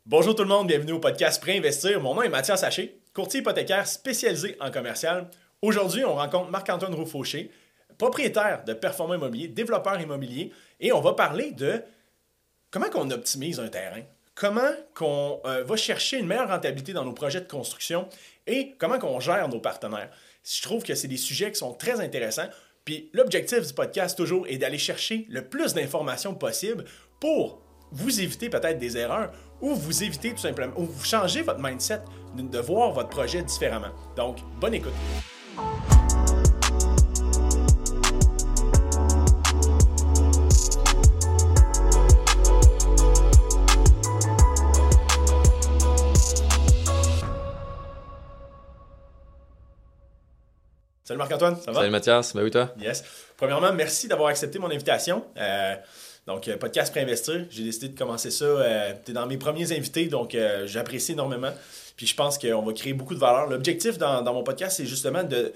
Bonjour tout le monde, bienvenue au podcast Préinvestir. Mon nom est Mathias Haché, courtier hypothécaire spécialisé en commercial. Aujourd'hui, on rencontre Marc-Antoine Roux-Fauché, propriétaire de Performant Immobilier, développeur immobilier, et on va parler de comment on optimise un terrain, comment on va chercher une meilleure rentabilité dans nos projets de construction et comment on gère nos partenaires. Je trouve que c'est des sujets qui sont très intéressants. Puis l'objectif du podcast toujours est d'aller chercher le plus d'informations possible pour vous éviter peut-être des erreurs ou vous éviter tout simplement, ou vous changer votre mindset de voir votre projet différemment. Donc, bonne écoute. Salut Marc-Antoine, ça va? Salut Mathias, oui toi? Yes. Premièrement, merci d'avoir accepté mon invitation. Donc, podcast Préinvestir, j'ai décidé de commencer ça. Tu es dans mes premiers invités, donc j'apprécie énormément. Puis je pense qu'on va créer beaucoup de valeur. L'objectif dans mon podcast, c'est justement de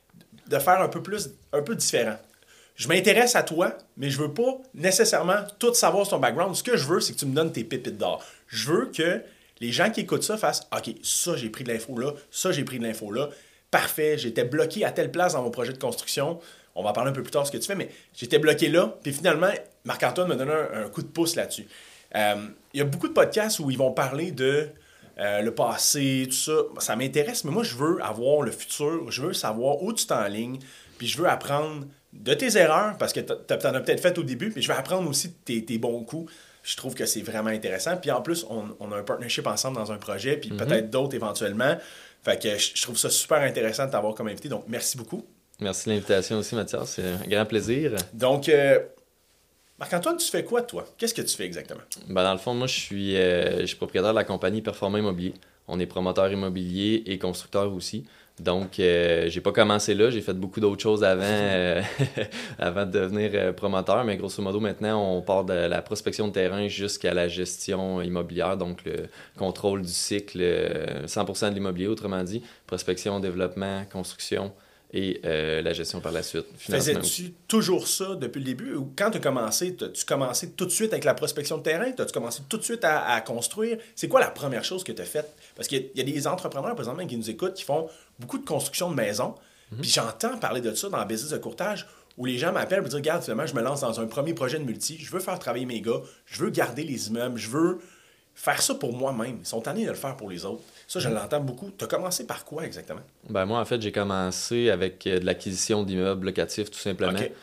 faire un peu différent. Je m'intéresse à toi, mais je veux pas nécessairement tout savoir sur ton background. Ce que je veux, c'est que tu me donnes tes pépites d'or. Je veux que les gens qui écoutent ça fassent « OK, ça, j'ai pris de l'info là, ça, j'ai pris de l'info là. Parfait, j'étais bloqué à telle place dans mon projet de construction. » On va en parler un peu plus tard de ce que tu fais, mais j'étais bloqué là. Puis finalement, Marc-Antoine m'a donné un coup de pouce là-dessus. Il y a beaucoup de podcasts où ils vont parler de le passé, tout ça. Ça m'intéresse, mais moi, je veux avoir le futur. Je veux savoir où tu t'enlignes. Puis je veux apprendre de tes erreurs, parce que tu en as peut-être fait au début. Puis je veux apprendre aussi de tes bons coups. Je trouve que c'est vraiment intéressant. Puis en plus, on a un partnership ensemble dans un projet, puis peut-être d'autres éventuellement. Fait que je trouve ça super intéressant de t'avoir comme invité. Donc, merci beaucoup. Merci de l'invitation aussi, Mathias. C'est un grand plaisir. Donc, Marc-Antoine, tu fais quoi, toi? Qu'est-ce que tu fais exactement? Dans le fond, moi, je suis propriétaire de la compagnie Performant Immobilier. On est promoteur immobilier et constructeur aussi. Donc, j'ai pas commencé là. J'ai fait beaucoup d'autres choses avant, avant de devenir promoteur. Mais grosso modo, maintenant, on part de la prospection de terrain jusqu'à la gestion immobilière. Donc, le contrôle du cycle, 100% de l'immobilier, autrement dit. Prospection, développement, construction et la gestion par la suite. Faisais-tu toujours ça depuis le début? Ou quand tu as commencé, as-tu commencé tout de suite avec la prospection de terrain? As-tu commencé tout de suite à construire? C'est quoi la première chose que tu as faite? Parce qu'il y a des entrepreneurs, présentement, qui nous écoutent, qui font beaucoup de construction de maisons. Puis j'entends parler de ça dans le business de courtage, où les gens m'appellent pour dire, regarde, finalement, je me lance dans un premier projet de multi, je veux faire travailler mes gars, je veux garder les immeubles, je veux faire ça pour moi-même. Ils sont tannés de le faire pour les autres. Ça, je l'entends beaucoup. Tu as commencé par quoi exactement? Moi, en fait, j'ai commencé avec de l'acquisition d'immeubles locatifs, tout simplement. Okay.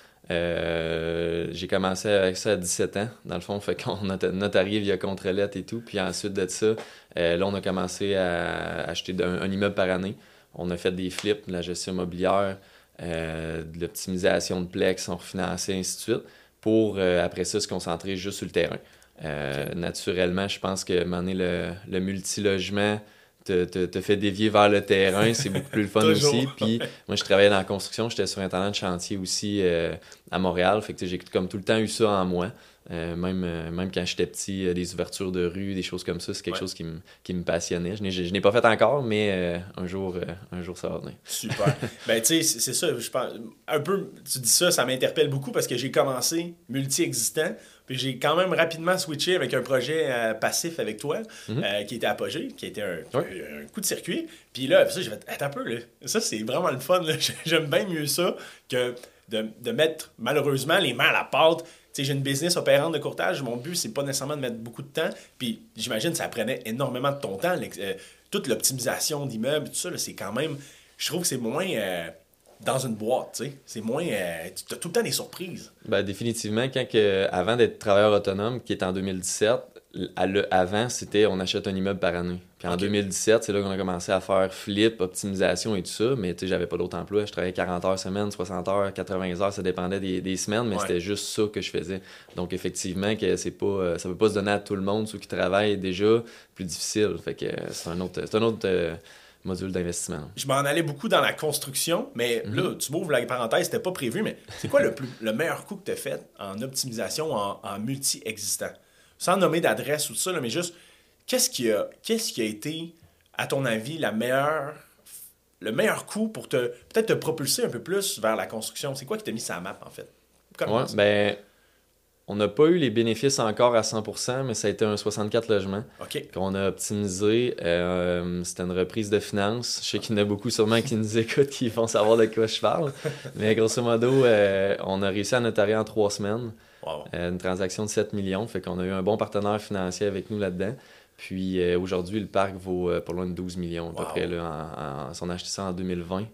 J'ai commencé avec ça à 17 ans, dans le fond. Fait qu'on a notarié via contre-lettre et tout. Puis ensuite de ça, là, on a commencé à acheter un immeuble par année. On a fait des flips, de la gestion immobilière, de l'optimisation de plex, on refinancé, ainsi de suite, pour après ça se concentrer juste sur le terrain. Naturellement, je pense que le multilogement te fait dévier vers le terrain, c'est beaucoup plus le fun aussi. Puis moi, je travaillais dans la construction, j'étais sur un talent de chantier aussi à Montréal. Fait que j'ai comme tout le temps eu ça en moi. Même quand j'étais petit, des ouvertures de rue, des choses comme ça, c'est quelque chose qui me passionnait. Je n'ai pas fait encore, mais un jour ça va venir. Super. Tu sais, c'est ça, je pense. Un peu, tu dis ça, ça m'interpelle beaucoup parce que j'ai commencé multi-existant, puis j'ai quand même rapidement switché avec un projet passif avec toi, qui était Apogée, qui était un coup de circuit. Puis là, ça, j'ai fait, attends un peu, là. Ça, c'est vraiment le fun, là. J'aime bien mieux ça que de mettre, malheureusement, les mains à la pâte. T'sais, j'ai une business opérante de courtage. Mon but, c'est pas nécessairement de mettre beaucoup de temps. Puis j'imagine que ça prenait énormément de ton temps. Toute l'optimisation d'immeubles, tout ça, là, c'est quand même... Je trouve que c'est moins dans une boîte. T'sais. C'est moins... tu as tout le temps des surprises. Définitivement, avant d'être travailleur autonome, qui est en 2017, avant, c'était on achète un immeuble par année. Puis en 2017, c'est là qu'on a commencé à faire flip, optimisation et tout ça. Mais j'avais pas d'autre emploi. Je travaillais 40 heures semaine, 60 heures, 80 heures. Ça dépendait des semaines, mais c'était juste ça que je faisais. Donc effectivement, que ça peut pas se donner à tout le monde. Ceux qui travaillent déjà, plus difficile. Fait que c'est un autre module d'investissement. Je m'en allais beaucoup dans la construction, mais là, tu m'ouvres la parenthèse, c'était pas prévu, mais c'est quoi le meilleur coup que tu as fait en optimisation, en multi-existant? Sans nommer d'adresse ou tout ça, là, mais juste, qu'est-ce qui a été, à ton avis, le meilleur coup pour peut-être te propulser un peu plus vers la construction? C'est quoi qui t'a mis sur la map, en fait? on n'a pas eu les bénéfices encore à 100%, mais ça a été un 64 logements OK. qu'on a optimisé. C'était une reprise de finances. Je sais qu'il y en a beaucoup sûrement qui nous écoutent, qui vont savoir de quoi je parle. Mais grosso modo, on a réussi à notarier en 3 semaines. Wow. Une transaction de 7 millions. Fait qu'on a eu un bon partenaire financier avec nous là-dedans. Puis aujourd'hui, le parc vaut pas loin de 12 millions à peu près. Là, on a acheté ça en 2020.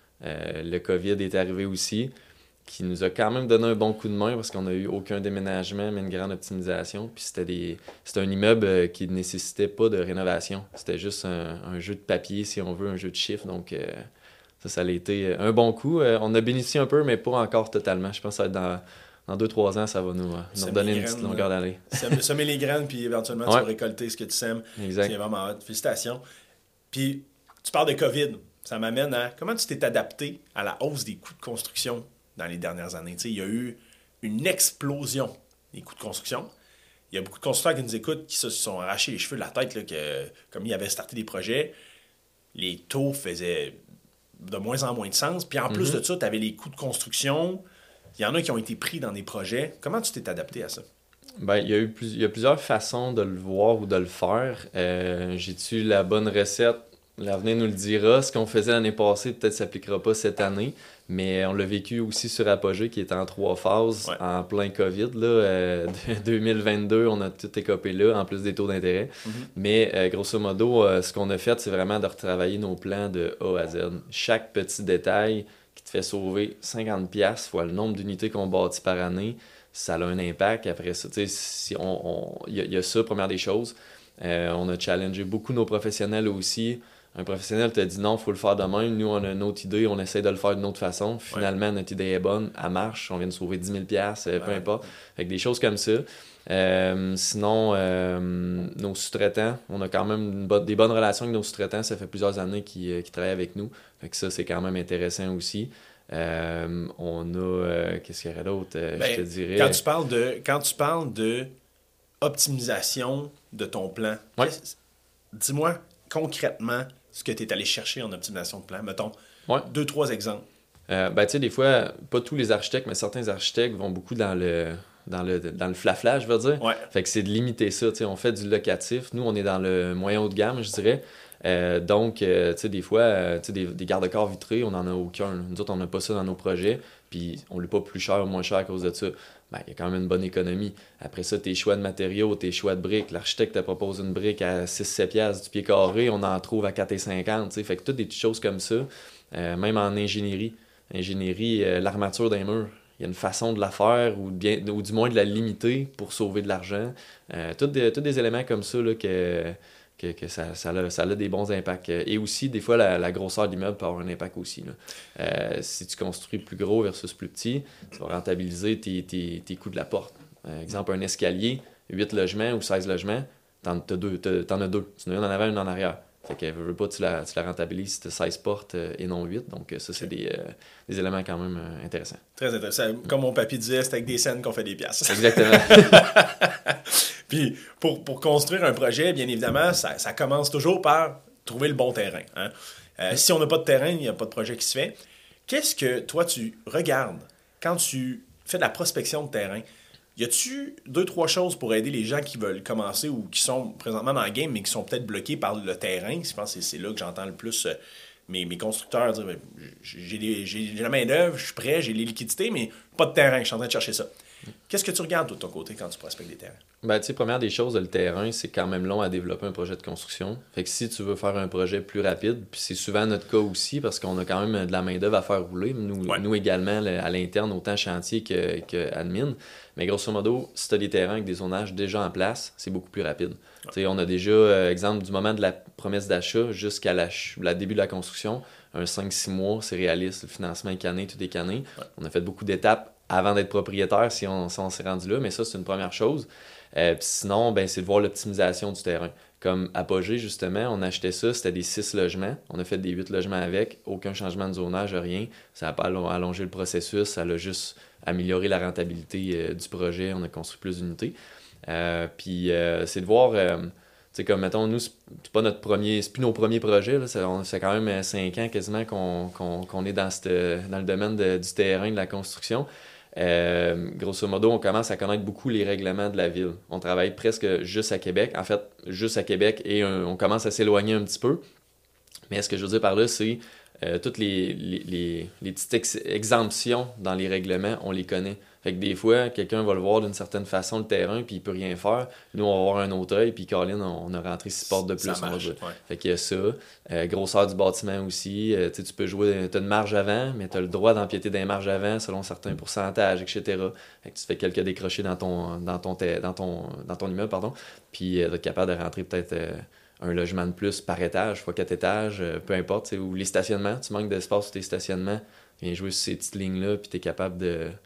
Le COVID est arrivé aussi, qui nous a quand même donné un bon coup de main parce qu'on n'a eu aucun déménagement, mais une grande optimisation. Puis c'était un immeuble qui ne nécessitait pas de rénovation. C'était juste un jeu de papier, si on veut, un jeu de chiffres. Donc ça a été un bon coup. On a bénéficié un peu, mais pas encore totalement. Je pense que ça va être dans 2-3 ans, ça va nous redonner une petite longueur d'année. Semer les graines, puis éventuellement, tu vas récolter ce que tu sèmes. Exact. C'est vraiment hot. Félicitations. Puis, tu parles de COVID. Ça m'amène à comment tu t'es adapté à la hausse des coûts de construction dans les dernières années. Tu sais, il y a eu une explosion des coûts de construction. Il y a beaucoup de constructeurs qui nous écoutent qui se sont arrachés les cheveux de la tête, là, que, comme ils avaient starté des projets, les taux faisaient de moins en moins de sens. Puis en plus de ça, tu avais les coûts de construction. Il y en a qui ont été pris dans des projets. Comment tu t'es adapté à ça? Ben, il y a plusieurs façons de le voir ou de le faire. J'ai-tu la bonne recette? L'avenir nous le dira. Ce qu'on faisait l'année passée, peut-être ne s'appliquera pas cette année. Mais on l'a vécu aussi sur Apogée, qui est en 3 phases, en plein COVID. Là, 2022, on a tout écopé là, en plus des taux d'intérêt. Mais grosso modo, ce qu'on a fait, c'est vraiment de retravailler nos plans de A à Z. Chaque petit détail qui te fait sauver 50$ fois le nombre d'unités qu'on bâtit par année, ça a un impact. Après ça, tu sais, si il y a ça, première des choses. On a challengé beaucoup nos professionnels aussi. Un professionnel t'a dit non, il faut le faire de même. Nous, on a une autre idée, on essaie de le faire d'une autre façon. Finalement, notre idée est bonne, elle marche, on vient de sauver 10 000$, peu importe. Avec des choses comme ça. Sinon, nos sous-traitants, on a quand même des bonnes relations avec nos sous-traitants. Ça fait plusieurs années qu'ils travaillent avec nous. Fait que ça, c'est quand même intéressant aussi. On a... qu'est-ce qu'il y aurait d'autre? Je te dirais... Quand tu parles de optimisation de ton plan, dis-moi concrètement ce que tu es allé chercher en optimisation de plan. Mettons, 2-3 exemples. Tu sais, des fois, pas tous les architectes, mais certains architectes vont beaucoup dans le flafla, je veux dire. Fait que c'est de limiter ça. Tu sais, on fait du locatif. Nous, on est dans le moyen haut de gamme, je dirais. Donc, tu sais, des fois, des garde-corps vitrés, on n'en a aucun. Nous autres, on n'a pas ça dans nos projets. Puis, on ne l'est pas plus cher ou moins cher à cause de ça. Ben, il y a quand même une bonne économie. Après ça, tes choix de matériaux, tes choix de briques. L'architecte te propose une brique à 6-7$ du pied carré, on en trouve à 4,50$. T'sais. Fait que toutes des petites choses comme ça, même en ingénierie. L'armature d'un mur, il y a une façon de la faire ou du moins de la limiter pour sauver de l'argent. Tous des éléments comme ça là, que ça a des bons impacts. Et aussi, des fois, la grosseur de l'immeuble peut avoir un impact aussi. Là. Si tu construis plus gros versus plus petit, tu vas rentabiliser tes coûts de la porte. Exemple, un escalier, 8 logements ou 16 logements, t'en as deux. Tu en as une en avant, une en arrière. Fait que veux pas, tu la rentabilises si tu as 16 portes et non 8. Donc ça, c'est des éléments quand même intéressants. Très intéressant. Comme mon papy disait, c'est avec des scènes qu'on fait des pièces. Exactement. Puis pour construire un projet, bien évidemment, ça commence toujours par trouver le bon terrain. Hein? Si on n'a pas de terrain, il n'y a pas de projet qui se fait. Qu'est-ce que toi, tu regardes quand tu fais de la prospection de terrain? Y a-tu 2-3 choses pour aider les gens qui veulent commencer ou qui sont présentement dans le game, mais qui sont peut-être bloqués par le terrain? Je pense que c'est là que j'entends le plus mes constructeurs dire j'ai la main-d'œuvre, je suis prêt, j'ai les liquidités, mais pas de terrain, je suis en train de chercher ça. Qu'est-ce que tu regardes de ton côté quand tu prospectes des terrains? Ben, tu sais, première des choses, le terrain, c'est quand même long à développer un projet de construction. Fait que si tu veux faire un projet plus rapide, puis c'est souvent notre cas aussi, parce qu'on a quand même de la main-d'œuvre à faire rouler, nous également, à l'interne, autant chantier que admin. Mais grosso modo, si tu as des terrains avec des zonages déjà en place, c'est beaucoup plus rapide. Tu sais, on a déjà, exemple, du moment de la promesse d'achat jusqu'à la début de la construction, un 5-6 mois, c'est réaliste. Le financement est canné, tout est canné. On a fait beaucoup d'étapes avant d'être propriétaire si on s'est rendu là, mais ça, c'est une première chose. Puis sinon, ben, c'est de voir l'optimisation du terrain. Comme Apogée, justement, on achetait ça, c'était des 6 logements. On a fait des 8 logements avec, aucun changement de zonage, rien. Ça n'a pas allongé le processus, ça a juste amélioré la rentabilité du projet. On a construit plus d'unités. Puis c'est de voir... tu sais, comme, mettons, nous, c'est plus nos premiers projets. Là, c'est quand même 5 ans quasiment qu'on est dans le domaine du terrain, de la construction. Grosso modo, on commence à connaître beaucoup les règlements de la ville. On travaille presque juste à Québec. En fait, juste à Québec et on commence à s'éloigner un petit peu. Mais ce que je veux dire par là, c'est toutes les petites exemptions dans les règlements, on les connaît. Fait que des fois, quelqu'un va le voir d'une certaine façon, le terrain, puis il peut rien faire. Nous, on va avoir un autre œil, puis Colin, on a rentré 6 portes de plus. Ça marche, ouais. Fait qu'il y a ça. Grosseur du bâtiment aussi. Tu peux jouer, tu as une marge avant, mais tu as le droit d'empiéter des marges avant selon certains pourcentages, etc. Fait que tu fais quelques décrochés dans ton immeuble, pardon. Puis d'être capable de rentrer peut-être un logement de plus par étage, fois 4 étages, peu importe. Ou les stationnements, tu manques d'espace sur tes stationnements. Viens jouer sur ces petites lignes-là, puis tu es capable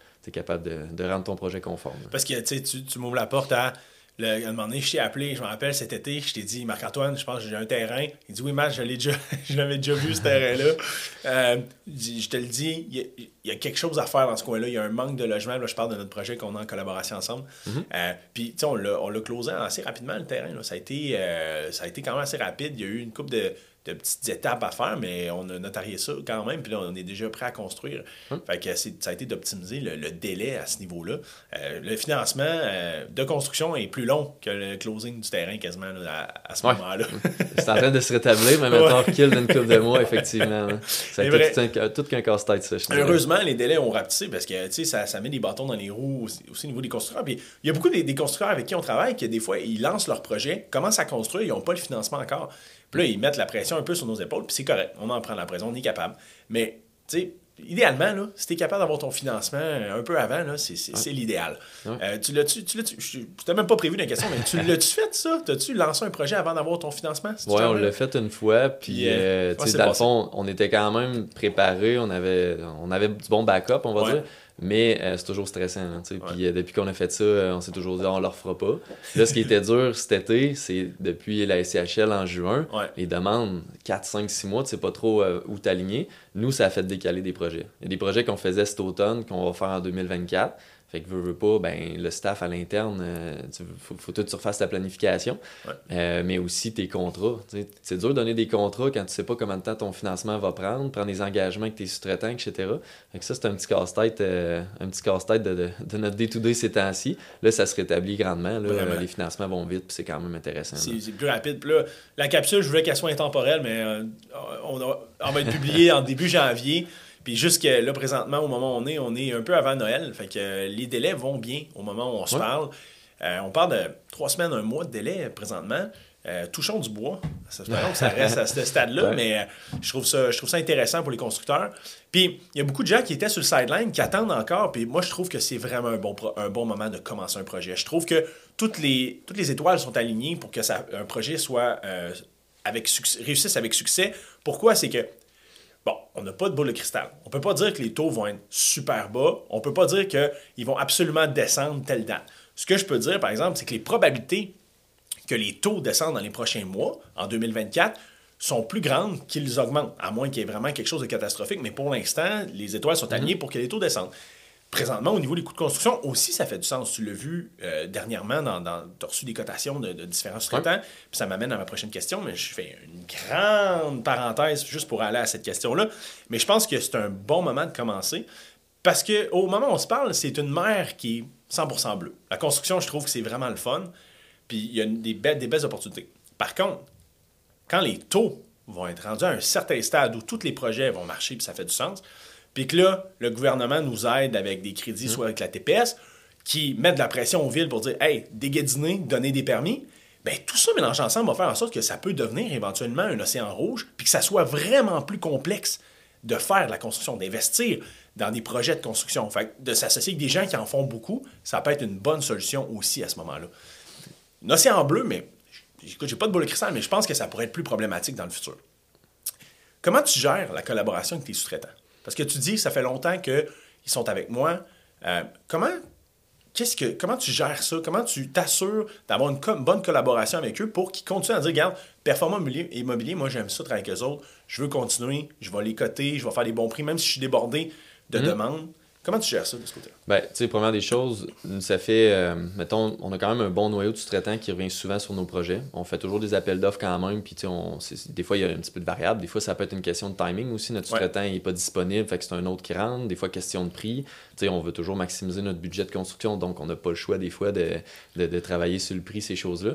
de rendre ton projet conforme. Parce que tu m'ouvres la porte à un moment donné, je t'ai appelé, je me rappelle cet été, je t'ai dit, Marc-Antoine, je pense que j'ai un terrain. Il dit, oui, Matt, je l'avais déjà vu ce terrain-là. Je te le dis, il y a quelque chose à faire dans ce coin-là. Il y a un manque de logement. Là, je parle de notre projet qu'on a en collaboration ensemble. Puis, tu sais, on l'a closé assez rapidement, le terrain. Là. Ça a été quand même assez rapide. Il y a eu une couple de petites étapes à faire, mais on a notarié ça quand même, puis là, on est déjà prêt à construire. Fait que ça a été d'optimiser le délai à ce niveau-là. Le financement de construction est plus long que le closing du terrain quasiment là, à ce moment-là. C'est en train de se rétablir, mais maintenant, recule d'une couple de mois, effectivement. Hein. Ça a été tout qu'un casse-tête, ça. Heureusement, les délais ont rapetissé parce que ça met des bâtons dans les roues aussi au niveau des constructeurs. Puis il y a beaucoup des constructeurs avec qui on travaille qui, des fois, ils lancent leur projet, commencent à construire, ils n'ont pas le financement encore. Puis là, ils mettent la pression un peu sur nos épaules, puis c'est correct. On en prend la pression, on est capable. Mais, tu sais, idéalement, là, si tu es capable d'avoir ton financement un peu avant, là, c'est l'idéal. Ouais. Tu t'as même pas prévu la question, mais tu l'as-tu fait, ça? T'as-tu lancé un projet avant d'avoir ton financement? Oui, on l'a fait une fois, puis dans le fond, on était quand même préparés, on avait du bon backup, on va dire. Mais c'est toujours stressant. Hein, puis depuis qu'on a fait ça, on s'est toujours dit on ne le refera pas. Là, ce qui était dur cet été, c'est depuis la SCHL en juin, les demandes 4, 5, 6 mois, tu sais pas trop où t'aligner. Nous, ça a fait décaler des projets. Il y a des projets qu'on faisait cet automne, qu'on va faire en 2024. Fait que veux pas, le staff à l'interne, faut tout que tu refasses ta planification, mais aussi tes contrats. C'est dur de donner des contrats quand tu sais pas combien de temps ton financement va prendre des engagements avec tes sous-traitants, etc. Fait que ça, c'est un petit casse-tête de notre day-to-day ces temps-ci. Là, ça se rétablit grandement. Là, les financements vont vite, puis c'est quand même intéressant. C'est plus rapide. Puis là, la capsule, je voulais qu'elle soit intemporelle, mais on va être publié en début janvier. Puis jusque là, présentement, au moment où on est un peu avant Noël. Fait que les délais vont bien au moment où on se parle. On parle de 3 semaines, 1 mois de délai présentement. Touchons du bois. Espérons que ça reste à ce stade-là, mais je trouve ça intéressant pour les constructeurs. Puis il y a beaucoup de gens qui étaient sur le sideline, qui attendent encore. Puis moi, je trouve que c'est vraiment un bon moment de commencer un projet. Je trouve que toutes les étoiles sont alignées pour que un projet soit réussisse avec succès. Pourquoi? C'est que bon, on n'a pas de boule de cristal. On ne peut pas dire que les taux vont être super bas. On ne peut pas dire qu'ils vont absolument descendre telle date. Ce que je peux dire, par exemple, c'est que les probabilités que les taux descendent dans les prochains mois, en 2024, sont plus grandes qu'ils augmentent, à moins qu'il y ait vraiment quelque chose de catastrophique. Mais pour l'instant, les étoiles sont alignées pour que les taux descendent. Présentement, au niveau des coûts de construction, aussi, ça fait du sens. Tu l'as vu dernièrement, tu as reçu des cotations de différents sous-traitants. Puis ça m'amène à ma prochaine question, mais je fais une grande parenthèse juste pour aller à cette question-là. Mais je pense que c'est un bon moment de commencer parce qu'au moment où on se parle, c'est une mer qui est 100% bleue. La construction, je trouve que c'est vraiment le fun. Puis il y a des belles opportunités. Par contre, quand les taux vont être rendus à un certain stade où tous les projets vont marcher puis ça fait du sens, puis que là, le gouvernement nous aide avec des crédits, soit avec la TPS, qui met de la pression aux villes pour dire « Hey, déguédiner, donner des permis », bien, tout ça mélangé ensemble va faire en sorte que ça peut devenir éventuellement un océan rouge, puis que ça soit vraiment plus complexe de faire de la construction, d'investir dans des projets de construction. Fait que de s'associer avec des gens qui en font beaucoup, ça peut être une bonne solution aussi à ce moment-là. Un océan bleu, mais écoute, j'ai pas de boule de cristal, mais je pense que ça pourrait être plus problématique dans le futur. Comment tu gères la collaboration avec tes sous-traitants? Parce que tu dis, ça fait longtemps qu'ils sont avec moi. Comment tu gères ça? Comment tu t'assures d'avoir une bonne collaboration avec eux pour qu'ils continuent à dire, regarde, Performant Immobilier, moi j'aime ça travailler avec eux autres, je veux continuer, je vais les coter, je vais faire des bons prix, même si je suis débordé de demandes. Comment tu gères ça de ce côté-là? Ben, tu sais, première des choses, ça fait, mettons, on a quand même un bon noyau de sous-traitants qui revient souvent sur nos projets. On fait toujours des appels d'offres quand même, puis tu sais, des fois, il y a un petit peu de variable. Des fois, ça peut être une question de timing aussi. Notre sous-traitant n'est pas disponible, fait que c'est un autre qui rentre. Des fois, question de prix. Tu sais, on veut toujours maximiser notre budget de construction, donc on n'a pas le choix des fois de travailler sur le prix, ces choses-là.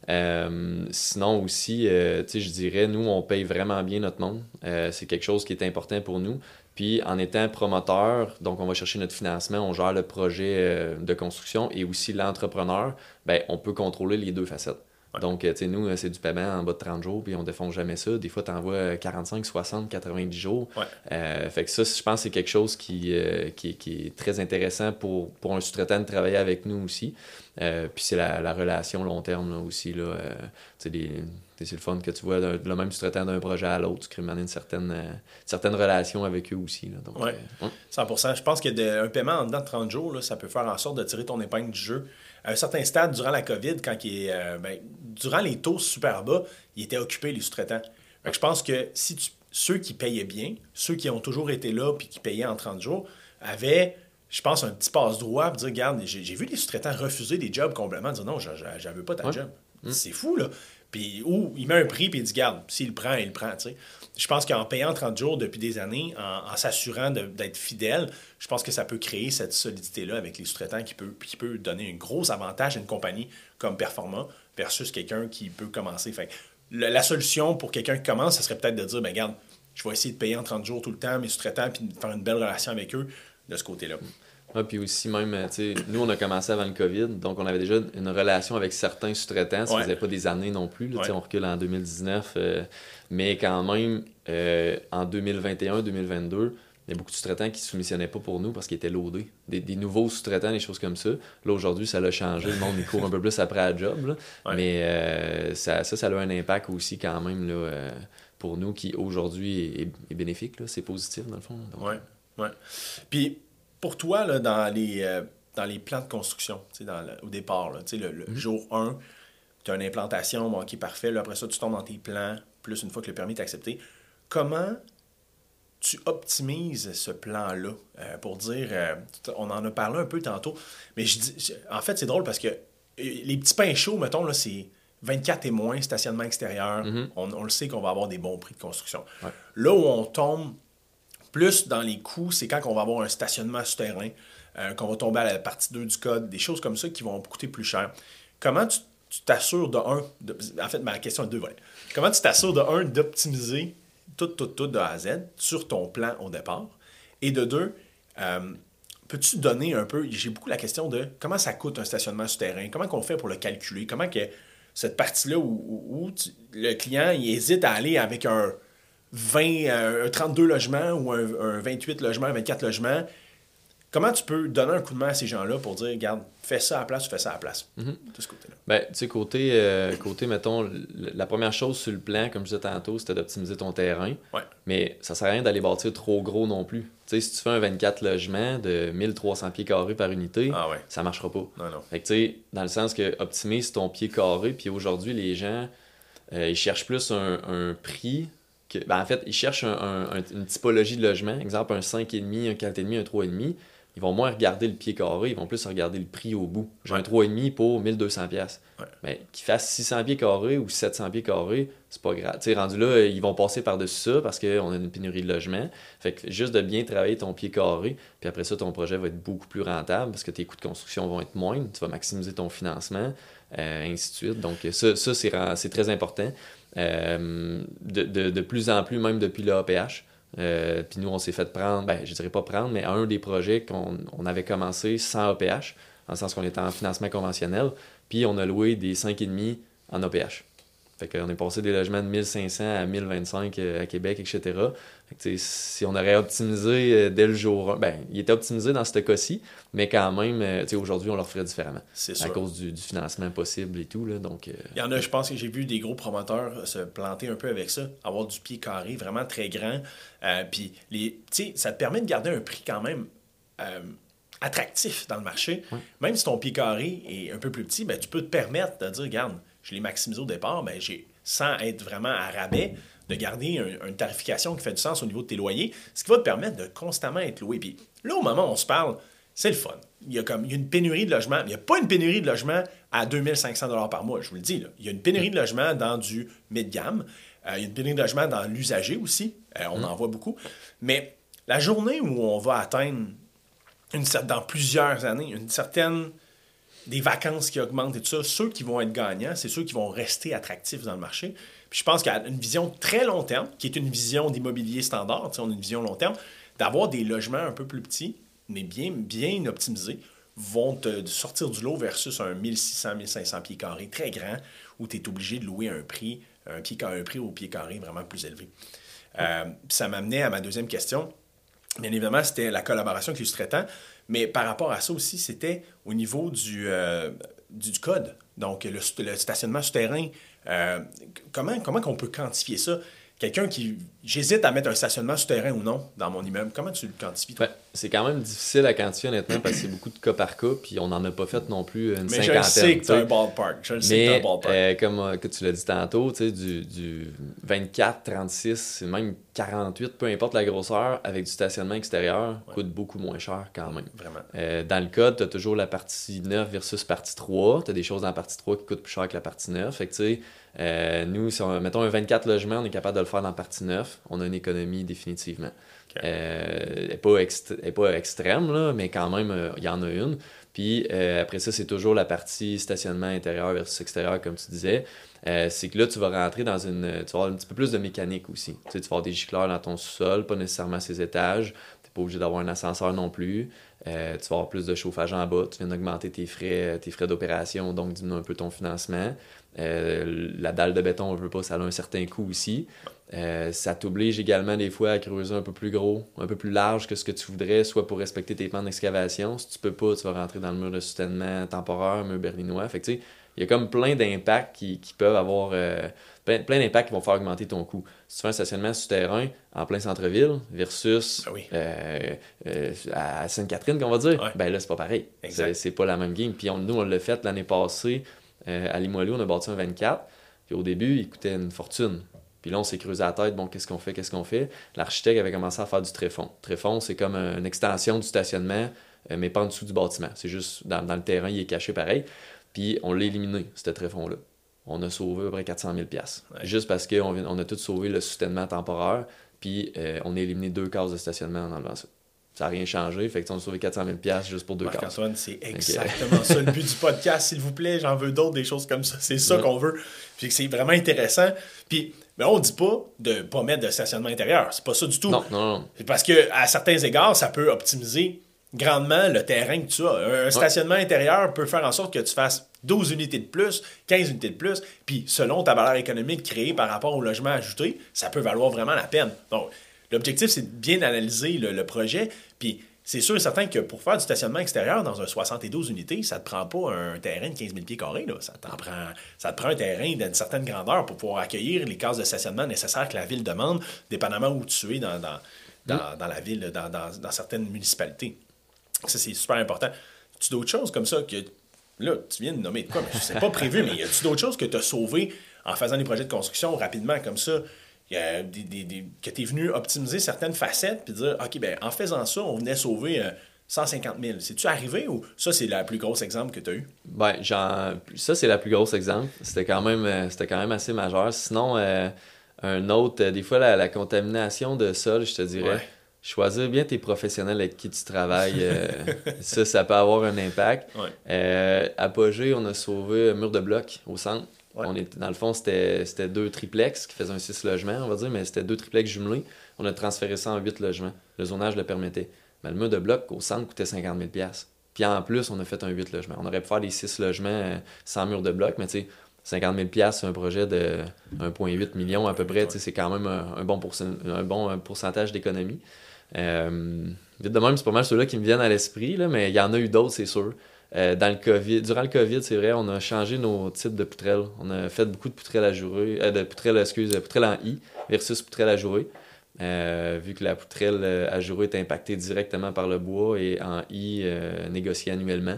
Sinon aussi, tu sais, je dirais, nous, on paye vraiment bien notre monde. C'est quelque chose qui est important pour nous. Puis en étant promoteur, donc on va chercher notre financement, on gère le projet de construction et aussi l'entrepreneur, ben on peut contrôler les deux facettes. Ouais. Donc, tu sais, nous, c'est du paiement en bas de 30 jours, puis on défonce jamais ça. Des fois, tu envoies 45, 60, 90 jours. Fait que ça, je pense que c'est quelque chose qui est très intéressant pour un sous-traitant de travailler avec nous aussi. Puis c'est la relation long terme là, aussi. Là, c'est le fun que tu vois le même sous-traitant d'un projet à l'autre. Tu crées une certaine relation avec eux aussi. Là, donc, 100%. Je pense qu'un paiement en dedans de 30 jours, là, ça peut faire en sorte de tirer ton épingle du jeu. À un certain stade, durant la COVID, durant les taux super bas, ils étaient occupés, les sous-traitants. Fait que je pense que ceux qui payaient bien, ceux qui ont toujours été là puis qui payaient en 30 jours, avaient, je pense, un petit passe-droit pour dire, regarde, j'ai vu les sous-traitants refuser des jobs complètement, dire non, je veux pas ta job. C'est fou, là. Puis, ou il met un prix puis il dit, garde, s'il le prend, il le prend, tu sais. Je pense qu'en payant 30 jours depuis des années, en s'assurant d'être fidèle, je pense que ça peut créer cette solidité-là avec les sous-traitants qui peut donner un gros avantage à une compagnie comme Performa versus quelqu'un qui peut commencer. Fait, la solution pour quelqu'un qui commence, ça serait peut-être de dire, ben regarde, je vais essayer de payer en 30 jours tout le temps mes sous-traitants puis de faire une belle relation avec eux de ce côté-là. Ouais, puis aussi même, tu sais, nous, on a commencé avant le COVID, donc on avait déjà une relation avec certains sous-traitants. Ça faisait pas des années non plus. Là, on recule en 2019. Mais quand même, en 2021-2022, il y a beaucoup de sous-traitants qui ne soumissionnaient pas pour nous parce qu'ils étaient loadés. Des nouveaux sous-traitants, des choses comme ça. Là, aujourd'hui, ça l'a changé. Le monde, il court un peu plus après la job. Là. Ouais. Mais ça a un impact aussi quand même là, pour nous qui, aujourd'hui, est bénéfique. Là. C'est positif, dans le fond. Oui. Puis, pour toi, là, dans les plans de construction, au départ, là, le jour 1, tu as une implantation qui est parfait. Là, après ça, tu tombes dans tes plans, plus une fois que le permis est accepté. Comment tu optimises ce plan-là pour dire, on en a parlé un peu tantôt, mais en fait, c'est drôle parce que les petits pains chauds, mettons, là, c'est 24 et moins, stationnement extérieur. On le sait qu'on va avoir des bons prix de construction. Ouais. Là où on tombe plus dans les coûts, c'est quand on va avoir un stationnement souterrain, qu'on va tomber à la partie 2 du code, des choses comme ça qui vont coûter plus cher. Comment tu t'assures en fait, ma question est deux volets. Comment tu t'assures d'optimiser tout de A à Z sur ton plan au départ? Et de deux, peux-tu donner un peu, j'ai beaucoup la question de comment ça coûte un stationnement souterrain, comment on fait pour le calculer, comment que cette partie-là où le client il hésite à aller avec un 32 logements ou un 28 logements, un 24 logements, comment tu peux donner un coup de main à ces gens-là pour dire, regarde, fais ça à la place ou fais ça à la place, de ce côté-là? Ben, tu sais, côté, mettons, la première chose sur le plan, comme je disais tantôt, c'était d'optimiser ton terrain. Ouais. Mais ça sert à rien d'aller bâtir trop gros non plus. Tu sais, si tu fais un 24 logements de 1300 pieds carrés par unité, ça marchera pas. Non. Fait que, tu sais, dans le sens que optimise ton pied carré, puis aujourd'hui, les gens, ils cherchent plus un prix. En fait, ils cherchent une typologie de logement, exemple un 5,5, un 4,5, un 3,5. Ils vont moins regarder le pied carré, ils vont plus regarder le prix au bout. J'ai un 3,5 pour 1200$. Mais qu'ils fassent 600 pieds carrés ou 700 pieds carrés, c'est pas grave. T'sais, rendu là, ils vont passer par-dessus ça parce qu'on a une pénurie de logement. Fait que juste de bien travailler ton pied carré, puis après ça, ton projet va être beaucoup plus rentable parce que tes coûts de construction vont être moindres. Tu vas maximiser ton financement, ainsi de suite. Donc ça c'est très important. De plus en plus, même depuis le APH. Puis nous, on s'est fait prendre, je dirais pas prendre, mais un des projets qu'on avait commencé sans APH, dans le sens qu'on était en financement conventionnel, puis on a loué des 5,5 en APH. Fait qu'on est passé des logements de 1500 à 1025 à Québec, etc. Fait que, si on aurait optimisé dès le jour 1, il était optimisé dans ce cas-ci, mais quand même, aujourd'hui, on le ferait différemment. C'est sûr. À cause du financement possible et tout. Là, donc, il y en a, je pense que j'ai vu des gros promoteurs se planter un peu avec ça, avoir du pied carré vraiment très grand. Puis, ça te permet de garder un prix quand même attractif dans le marché. Ouais. Même si ton pied carré est un peu plus petit, tu peux te permettre de dire, regarde, je l'ai maximisé au départ, sans être vraiment à rabais, de garder une tarification qui fait du sens au niveau de tes loyers, ce qui va te permettre de constamment être loué. Puis là, au moment où on se parle, c'est le fun. Il y a une pénurie de logements. Il n'y a pas une pénurie de logements à 2500 $ par mois, je vous le dis. Là. Il y a une pénurie de logements dans du mid-gamme. Il y a une pénurie de logements dans l'usager aussi. On en voit beaucoup. Mais la journée où on va atteindre, dans plusieurs années, des vacances qui augmentent et tout ça, ceux qui vont être gagnants, c'est ceux qui vont rester attractifs dans le marché. Puis je pense qu'à une vision très long terme, qui est une vision d'immobilier standard, on a une vision long terme, d'avoir des logements un peu plus petits, mais bien optimisés, vont te sortir du lot versus un 1600-1500 pieds carrés très grand, où tu es obligé de louer un prix au pied carré vraiment plus élevé. Puis ça m'amenait à ma deuxième question. Bien évidemment, c'était la collaboration avec les sous-traitants, mais par rapport à ça aussi, c'était au niveau du code. Donc, le stationnement souterrain, comment on peut quantifier ça? J'hésite à mettre un stationnement souterrain ou non dans mon immeuble. Comment tu le quantifies, toi? C'est quand même difficile à quantifier, honnêtement, parce que c'est beaucoup de cas par cas, puis on n'en a pas fait non plus une cinquantaine. Mais je sais que tu as un ballpark. Comme que tu l'as dit tantôt, du 24, 36, même 48, peu importe la grosseur, avec du stationnement extérieur, coûte beaucoup moins cher quand même. Vraiment. Dans le code, tu as toujours la partie 9 versus partie 3. Tu as des choses dans la partie 3 qui coûtent plus cher que la partie 9. Fait que tu sais, nous, si mettons un 24 logements, on est capable de le faire dans la partie 9. On a une économie définitivement. Okay. Elle n'est pas extrême, là, mais quand même, il y en a une. Puis après ça, c'est toujours la partie stationnement intérieur versus extérieur, comme tu disais. C'est que là, tu vas rentrer tu vas avoir un petit peu plus de mécanique aussi. Tu sais, tu vas avoir des gicleurs dans ton sous-sol, pas nécessairement ces étages. Tu n'es pas obligé d'avoir un ascenseur non plus. Tu vas avoir plus de chauffage en bas. Tu viens d'augmenter tes frais d'opération, donc diminuer un peu ton financement. La dalle de béton, on veut pas, ça a un certain coût aussi. Ça t'oblige également des fois à creuser un peu plus gros, un peu plus large que ce que tu voudrais, soit pour respecter tes plans d'excavation. Si tu peux pas, tu vas rentrer dans le mur de soutènement temporaire, mur berlinois. Fait que tu sais, il y a comme plein d'impacts qui peuvent avoir plein d'impacts qui vont faire augmenter ton coût. Si tu fais un stationnement souterrain en plein centre-ville versus à Sainte-Catherine, qu'on va dire, ben là, c'est pas pareil. C'est pas la même game. Puis nous, on l'a fait l'année passée à Limoilou, on a bâti un 24. Puis au début, il coûtait une fortune. Puis là, on s'est creusé la tête, bon, qu'est-ce qu'on fait? L'architecte avait commencé à faire du tréfonds. Tréfonds, c'est comme une extension du stationnement, mais pas en dessous du bâtiment. C'est juste dans le terrain, il est caché pareil. Puis on l'a éliminé, ce tréfonds-là. On a sauvé à peu près 400 000 $. Juste parce qu'on a tout sauvé le soutènement temporaire, puis on a éliminé 2 cases de stationnement en enlevant ça. Ça n'a rien changé, fait qu'on a sauvé 400 000 $ juste pour 2 cases. Marc-Antoine, c'est exactement ça le but du podcast. S'il vous plaît, j'en veux d'autres, des choses comme ça. C'est ça qu'on veut. Puis c'est vraiment intéressant. Puis on ne dit pas de ne pas mettre de stationnement intérieur. C'est pas ça du tout. Non. C'est parce qu'à certains égards, ça peut optimiser grandement le terrain que tu as. Un stationnement intérieur peut faire en sorte que tu fasses 12 unités de plus, 15 unités de plus, puis selon ta valeur économique créée par rapport au logement ajouté, ça peut valoir vraiment la peine. Donc, l'objectif, c'est de bien analyser le projet, puis c'est sûr et certain que pour faire du stationnement extérieur dans un 72 unités, ça ne te prend pas un terrain de 15 000 pieds carrés. Là. Ça te prend un terrain d'une certaine grandeur pour pouvoir accueillir les cases de stationnement nécessaires que la ville demande, dépendamment où tu es dans la ville, dans certaines municipalités. Ça, c'est super important. As-tu d'autres choses comme ça que... Là, tu viens de nommer de quoi, mais c'est pas prévu, mais y a-tu d'autres choses que tu as sauvées en faisant des projets de construction rapidement comme ça, que tu es venu optimiser certaines facettes puis dire, OK, ben en faisant ça, on venait sauver 150 000. C'est-tu arrivé ou ça, c'est le plus gros exemple que tu as eu? Ben, ça, c'est le plus gros exemple. C'était quand même assez majeur. Sinon, un autre, des fois, la contamination de sol, je te dirais. Ouais. Choisir bien tes professionnels avec qui tu travailles, ça peut avoir un impact. Ouais. À Apogée, on a sauvé un mur de bloc au centre. Ouais. Dans le fond, c'était 2 triplex qui faisaient un 6 logements, on va dire, mais c'était 2 triplex jumelés. On a transféré ça en 8 logements. Le zonage le permettait. Mais le mur de bloc au centre coûtait 50 000 $. Puis en plus, on a fait un 8 logements. On aurait pu faire des 6 logements sans mur de bloc, mais tu sais, 50 000 $, c'est un projet de 1,8 million à peu près. Ouais. C'est quand même un bon pourcentage d'économie. Vite de même, c'est pas mal ceux-là qui me viennent à l'esprit, là, mais il y en a eu d'autres, c'est sûr. Durant le COVID, c'est vrai, on a changé nos types de poutrelles. On a fait beaucoup de poutrelles ajourées, poutrelles en I versus poutrelles ajourées. Vu que la poutrelle ajourée est impactée directement par le bois et en I négociée annuellement.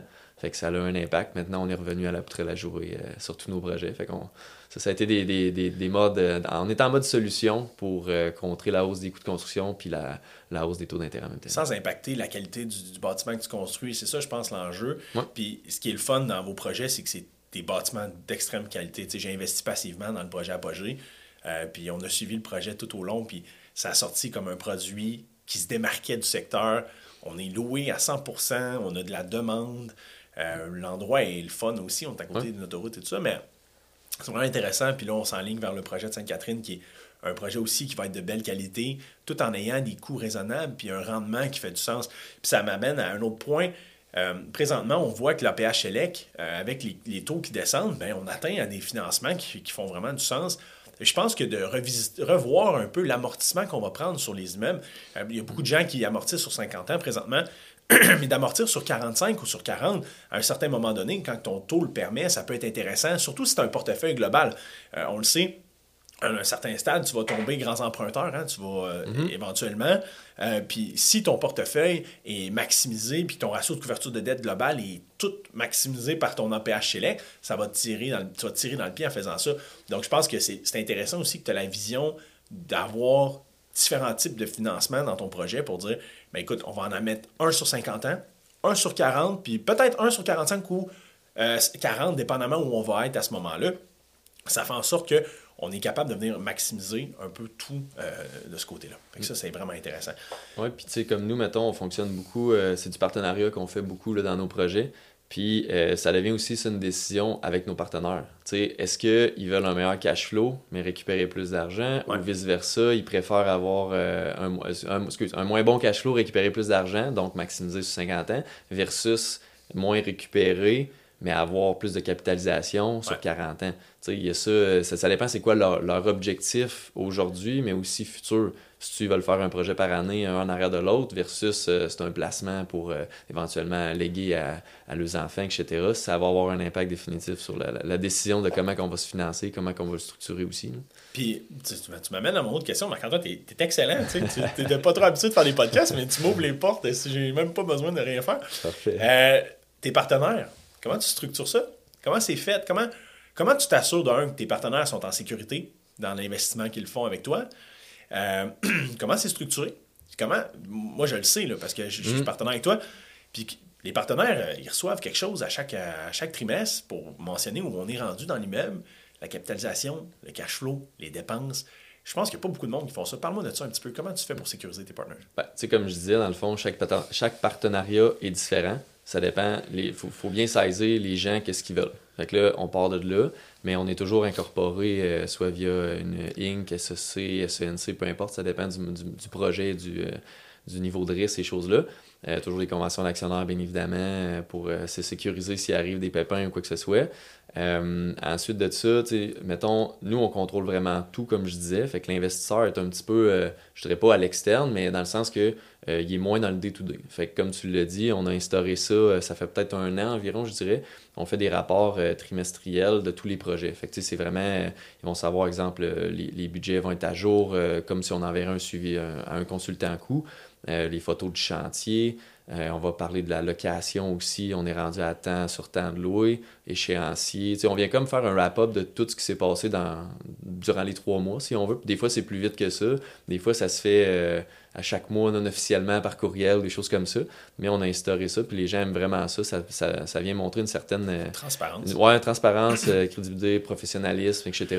Fait que ça a un impact. Maintenant, on est revenu à la poutre à la jouer sur tous nos projets. Fait qu'on ça a été des modes... on est en mode solution pour contrer la hausse des coûts de construction puis la hausse des taux d'intérêt en même temps. Sans impacter la qualité du bâtiment que tu construis. C'est ça, je pense, l'enjeu. Ouais. Puis ce qui est le fun dans vos projets, c'est que c'est des bâtiments d'extrême qualité. Tu sais, j'ai investi passivement dans le projet Apogée. Puis on a suivi le projet tout au long. Puis ça a sorti comme un produit qui se démarquait du secteur. On est loué à 100%. On a de la demande. L'endroit est le fun aussi. On est à côté d'une autoroute et tout ça. Mais c'est vraiment intéressant. Puis là, on s'enligne vers le projet de Sainte-Catherine qui est un projet aussi qui va être de belle qualité, tout en ayant des coûts raisonnables puis un rendement qui fait du sens. Puis ça m'amène à un autre point. Présentement, on voit que la PHLEC, avec les taux qui descendent, ben, on atteint à des financements qui font vraiment du sens. Je pense que de revoir un peu l'amortissement qu'on va prendre sur les immeubles, il y a beaucoup de gens qui amortissent sur 50 ans présentement, mais d'amortir sur 45 ou sur 40, à un certain moment donné, quand ton taux le permet, ça peut être intéressant, surtout si tu as un portefeuille global. On le sait, à un certain stade, tu vas tomber grands emprunteurs, hein, tu vas éventuellement. Puis si ton portefeuille est maximisé, puis ton ratio de couverture de dette globale est tout maximisé par ton APH Select, ça va te tirer tu vas te tirer dans le pied en faisant ça. Donc je pense que c'est intéressant aussi que tu as la vision d'avoir différents types de financement dans ton projet pour dire, ben écoute, on va en mettre un sur 50 ans, un sur 40, puis peut-être un sur 45 ou 40, dépendamment où on va être à ce moment-là. Ça fait en sorte qu'on est capable de venir maximiser un peu tout de ce côté-là. Fait que ça, c'est vraiment intéressant. Oui, puis tu sais, comme nous, mettons, on fonctionne beaucoup, c'est du partenariat qu'on fait beaucoup là, dans nos projets. Puis ça devient aussi une décision avec nos partenaires. Tu sais, est-ce qu'ils veulent un meilleur cash flow, mais récupérer plus d'argent, ou vice-versa, ils préfèrent avoir un moins bon cash flow, récupérer plus d'argent, donc maximiser sur 50 ans, versus moins récupérer, mais avoir plus de capitalisation sur 40 ans. Tu sais, il y a ça dépend c'est quoi leur objectif aujourd'hui, mais aussi futur. Si tu veulent faire un projet par année, un en arrière de l'autre, versus c'est un placement pour éventuellement léguer à leurs enfants, etc., ça va avoir un impact définitif sur la décision de comment on va se financer, comment on va le structurer aussi. Là. Puis, tu m'amènes à mon autre question, Marc-Antoine, t'es excellent. Tu n'es pas trop habitué de faire des podcasts, mais tu m'ouvres les portes et j'ai même pas besoin de rien faire. Parfait. Tes partenaires, comment tu structures ça? Comment c'est fait? Comment tu t'assures que tes partenaires sont en sécurité dans l'investissement qu'ils font avec toi? Comment c'est structuré? Moi, je le sais là, parce que je suis partenaire avec toi. Puis les partenaires, ils reçoivent quelque chose à chaque trimestre pour mentionner où on est rendu dans l'immeuble, la capitalisation, le cash flow, les dépenses. Je pense qu'il n'y a pas beaucoup de monde qui font ça. Parle-moi de ça un petit peu. Comment tu fais pour sécuriser tes partenaires? Ben, tu sais, comme je disais, dans le fond, chaque partenariat est différent. Ça dépend. Faut bien saisir les gens, qu'est-ce qu'ils veulent. Fait que là, on part de là, mais on est toujours incorporé, soit via une Inc., SEC, SENC, peu importe, ça dépend du projet, du niveau de risque, ces choses-là. Toujours des conventions d'actionnaires, bien évidemment, pour se sécuriser s'il arrive des pépins ou quoi que ce soit. Ensuite de ça, mettons, nous, on contrôle vraiment tout, comme je disais. Fait que l'investisseur est un petit peu, je dirais pas à l'externe, mais dans le sens que il est moins dans le day-to-day. Fait que comme tu l'as dit, on a instauré ça, ça fait peut-être 1 an environ, je dirais. On fait des rapports trimestriels de tous les projets. Fait que c'est vraiment, ils vont savoir, exemple, les budgets vont être à jour, comme si on enverrait un suivi à un consultant coût. Les photos du chantier. On va parler de la location aussi. On est rendu à temps sur temps de louer, échéancier. On vient comme faire un wrap-up de tout ce qui s'est passé durant les 3 mois, si on veut. Des fois, c'est plus vite que ça. Des fois, ça se fait à chaque mois, non officiellement, par courriel, des choses comme ça. Mais on a instauré ça, puis les gens aiment vraiment ça. Ça vient montrer une certaine... transparence. Ouais, transparence, crédibilité, professionnalisme, etc.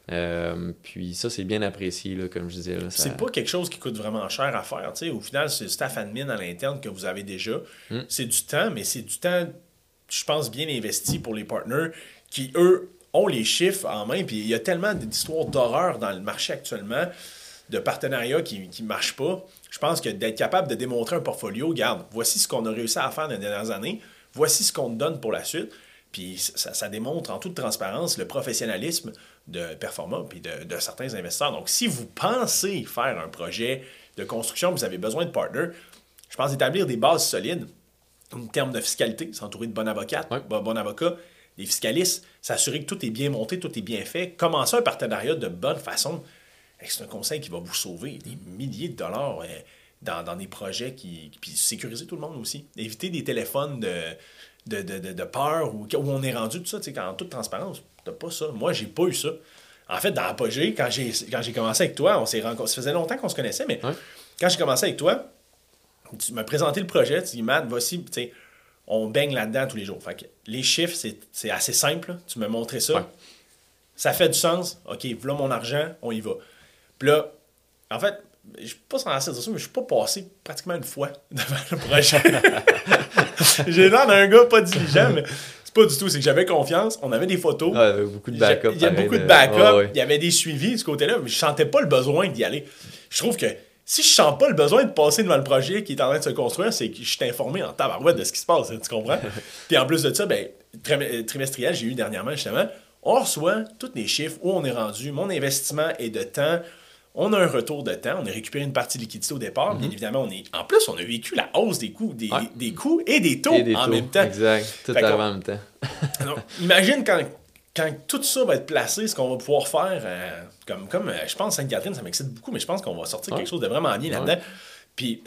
Puis ça, c'est bien apprécié, là, comme je disais. Là, C'est pas quelque chose qui coûte vraiment cher à faire. T'sais. Au final, c'est le staff admin à l'interne que vous avez déjà. C'est du temps, mais c'est du temps, je pense, bien investi pour les partners qui, eux, ont les chiffres en main. Puis il y a tellement d'histoires d'horreur dans le marché actuellement, de partenariats qui ne marchent pas. Je pense que d'être capable de démontrer un portfolio, regarde, voici ce qu'on a réussi à faire dans les dernières années, voici ce qu'on te donne pour la suite. Puis ça démontre en toute transparence le professionnalisme de Performa et de certains investisseurs. Donc, si vous pensez faire un projet de construction, vous avez besoin de partners, je pense établir des bases solides en termes de fiscalité, s'entourer de bons avocats, des fiscalistes, s'assurer que tout est bien monté, tout est bien fait, commencer un partenariat de bonne façon. C'est un conseil qui va vous sauver des milliers de dollars dans des projets puis sécuriser tout le monde aussi. Éviter des téléphones de peur ou où on est rendu, tout ça, tu sais, en toute transparence, t'as pas ça. Moi, j'ai pas eu ça. En fait, dans Apogée, quand j'ai commencé avec toi, on s'est rencontrés. Ça faisait longtemps qu'on se connaissait, mais quand j'ai commencé avec toi, tu m'as présenté le projet, tu dis, Matt, voici, tu sais, on baigne là-dedans tous les jours. Fait que les chiffres, c'est assez simple. Là. Tu m'as montré ça. Ouais. Ça fait du sens. OK, voilà mon argent, on y va. Puis là, en fait, je ne suis pas censé dire ça, mais je suis pas passé pratiquement une fois devant le projet. J'ai l'air d'un gars pas diligent, mais c'est pas du tout. C'est que j'avais confiance. On avait des photos. Il y avait beaucoup de backup. Il y a beaucoup de backup. Il y avait des suivis de ce côté-là, mais je sentais pas le besoin d'y aller. Je trouve que si je sens pas le besoin de passer devant le projet qui est en train de se construire, c'est que je suis informé en tabarouette de ce qui se passe, tu comprends? Puis en plus de ça, ben, trimestriel, j'ai eu dernièrement justement, on reçoit tous les chiffres, où on est rendu, mon investissement est de temps, on a un retour de temps, on a récupéré une partie de liquidité au départ, bien évidemment, en plus, on a vécu la hausse des coûts, des coûts et des taux en même temps. Exact, tout arrive en même temps. Donc, imagine quand tout ça va être placé, ce qu'on va pouvoir faire, comme je pense Sainte-Catherine, ça m'excite beaucoup, mais je pense qu'on va sortir quelque chose de vraiment bien là-dedans. Puis,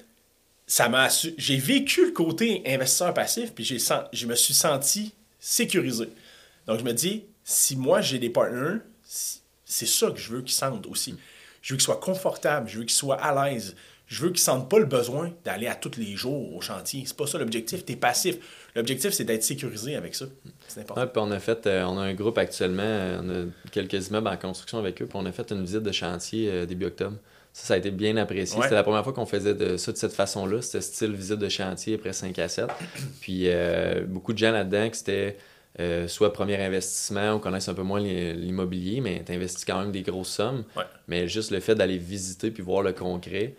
j'ai vécu le côté investisseur passif, puis je me suis senti sécurisé. Donc, je me dis, si moi, j'ai des partners, c'est ça que je veux qu'ils sentent aussi. Je veux qu'ils soient confortables, je veux qu'ils soient à l'aise. Je veux qu'ils ne sentent pas le besoin d'aller à tous les jours au chantier. C'est pas ça l'objectif, tu es passif. L'objectif, c'est d'être sécurisé avec ça. C'est important. Ouais, puis on a un groupe actuellement, on a quelques immeubles en construction avec eux, puis on a fait une visite de chantier début octobre. Ça a été bien apprécié. Ouais. C'était la première fois qu'on faisait ça de cette façon-là. C'était style visite de chantier après 5 à 7. Puis beaucoup de gens là-dedans qui c'était soit premier investissement, on connaisse un peu moins l'immobilier, mais tu investis quand même des grosses sommes. Ouais. Mais juste le fait d'aller visiter puis voir le concret,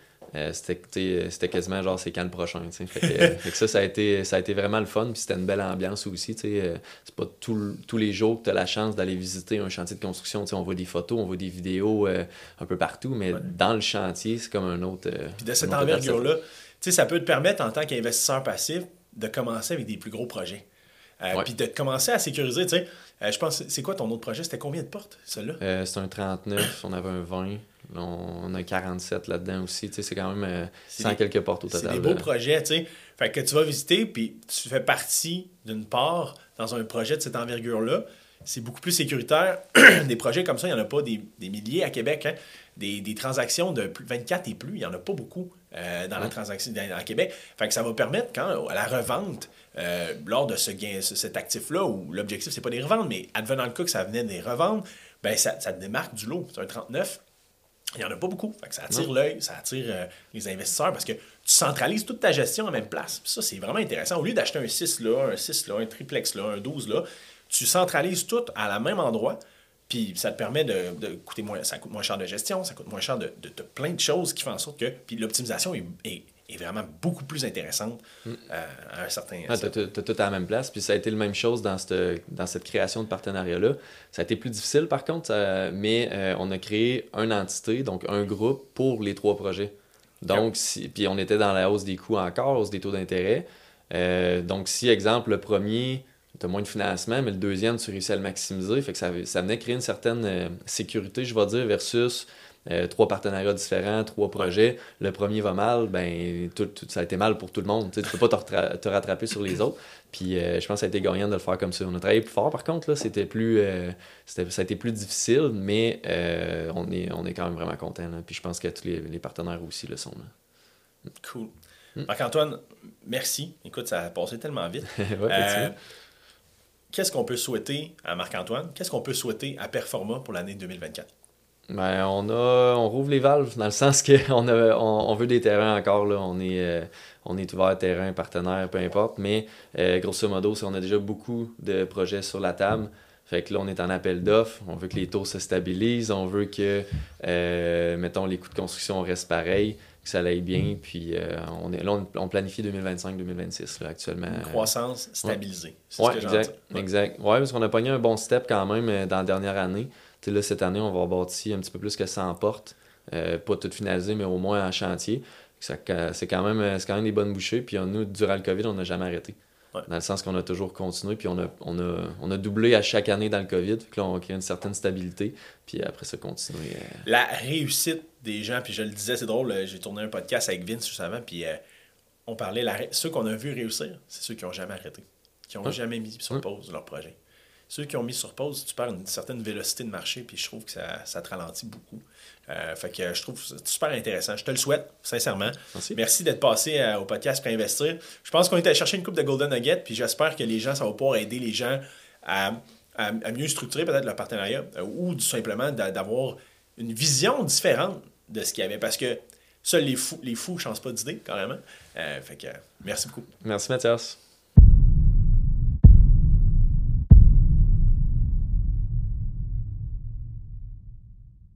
c'était quasiment genre c'est quand le prochain. Fait que ça a été vraiment le fun, puis c'était une belle ambiance aussi. C'est pas tous les jours que tu as la chance d'aller visiter un chantier de construction. On voit des photos, on voit des vidéos un peu partout, mais dans le chantier, c'est comme un autre. Puis de cette envergure-là, ça peut te permettre en tant qu'investisseur passif de commencer avec des plus gros projets. Puis de commencer à sécuriser, tu sais. Je pense, c'est quoi ton autre projet? C'était combien de portes, celui-là? C'est un 39, on avait un 20. Là, on a 47 là-dedans aussi. Tu sais, c'est quand même 100 quelques portes au total. C'est des beaux projets, tu sais. Fait que tu vas visiter, puis tu fais partie d'une part dans un projet de cette envergure-là. C'est beaucoup plus sécuritaire. Des projets comme ça, il n'y en a pas des milliers à Québec. Hein? Des transactions de 24 et plus, il n'y en a pas beaucoup dans la transaction à Québec. Fait que ça va permettre, quand à la revente, lors de cet actif-là, où l'objectif, c'est pas des reventes, mais advenant le cas que ça venait des reventes, ben ça te démarque du lot. C'est un 39. Il n'y en a pas beaucoup. Fait que ça attire l'œil, ça attire les investisseurs parce que tu centralises toute ta gestion en même place. Puis ça, c'est vraiment intéressant. Au lieu d'acheter un 6 là, un triplex là, un 12 là, tu centralises tout à la même endroit. Puis ça te permet de coûter moins. Ça coûte moins cher de gestion, ça coûte moins cher de plein de choses qui font en sorte que. Puis l'optimisation est vraiment beaucoup plus intéressante à un certain... Tu as tout à la même place. Puis ça a été la même chose dans cette création de partenariat-là. Ça a été plus difficile par contre, mais on a créé une entité, donc un groupe pour les 3 projets. Donc, puis on était dans la hausse des coûts encore, hausse des taux d'intérêt. Donc si, exemple, le premier, tu as moins de financement, mais le deuxième, tu réussis à le maximiser. Fait que ça venait créer une certaine sécurité, je vais dire, versus... 3 partenariats différents, 3 projets. Le premier va mal, ben ça a été mal pour tout le monde. Tu ne peux pas te rattraper sur les autres. Puis je pense que ça a été gagnant de le faire comme ça. On a travaillé plus fort par contre, là, ça a été plus difficile, mais on est quand même vraiment content. Puis je pense que tous les partenaires aussi le sont. Là. Cool. Marc-Antoine, merci. Écoute, ça a passé tellement vite. Qu'est-ce qu'on peut souhaiter à Marc-Antoine? Qu'est-ce qu'on peut souhaiter à Performa pour l'année 2024? Ben, on rouvre les valves dans le sens qu'on veut des terrains encore. Là. On est ouvert terrain, partenaire, peu importe. Mais grosso modo, on a déjà beaucoup de projets sur la table. Fait que là, on est en appel d'offres. On veut que les taux se stabilisent. On veut que, mettons, les coûts de construction restent pareils, que ça aille bien. Puis on planifie 2025-2026 actuellement. Une croissance stabilisée. C'est ce que exact. Oui, parce qu'on a pogné un bon step quand même dans la dernière année. Là, cette année, on va bâtir un petit peu plus que 100 portes. Pas toutes finalisées, mais au moins en chantier. C'est quand même des bonnes bouchées. Puis nous, durant le COVID, on n'a jamais arrêté. Ouais. Dans le sens qu'on a toujours continué. Puis on a doublé à chaque année dans le COVID. Puis là, on crée une certaine stabilité. Puis après ça, continuer. La réussite des gens, puis je le disais, c'est drôle, j'ai tourné un podcast avec Vince juste avant. Puis on parlait, ceux qu'on a vus réussir, c'est ceux qui n'ont jamais arrêté. qui n'ont jamais mis sur pause leur projet. Ceux qui ont mis sur pause, tu perds une certaine vélocité de marché, puis je trouve que ça te ralentit beaucoup. Fait que je trouve ça super intéressant. Je te le souhaite, sincèrement. Merci d'être passé au podcast pour investir. Je pense qu'on est allé chercher une coupe de Golden Nugget, puis j'espère que les gens, ça va pouvoir aider les gens à mieux structurer peut-être leur partenariat ou tout simplement d'avoir une vision différente de ce qu'il y avait. Parce que seuls les fous ne changent pas d'idée, carrément. Fait que merci beaucoup. Merci, Mathias.